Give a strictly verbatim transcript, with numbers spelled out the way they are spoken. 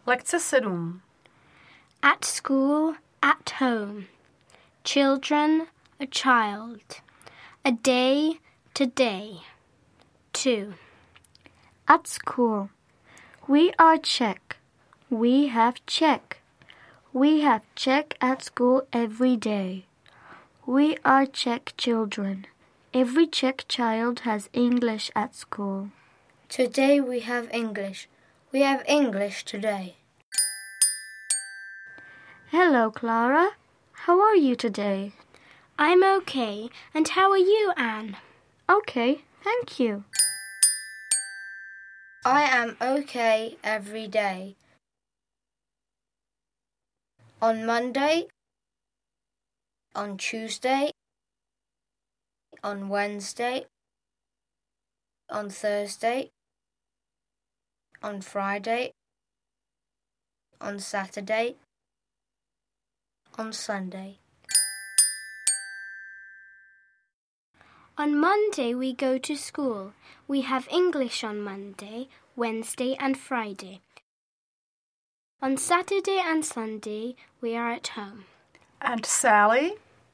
Lekce sedm. At school, at home. Children, a child. A day, today. Two. At school. We are Czech. We have Czech. We have Czech at school every day. We are Czech children. Every Czech child has English at school. Today we have English. We have English today. Hello, Clara. How are you today? I'm okay. And how are you, Anne? Okay, thank you. I am okay every day. On Monday, on Tuesday, on Wednesday, on Thursday, on Friday, on Saturday, on Sunday. On Monday we go to school. We have English on Monday, Wednesday and Friday. On Saturday and Sunday we are at home. And Sally?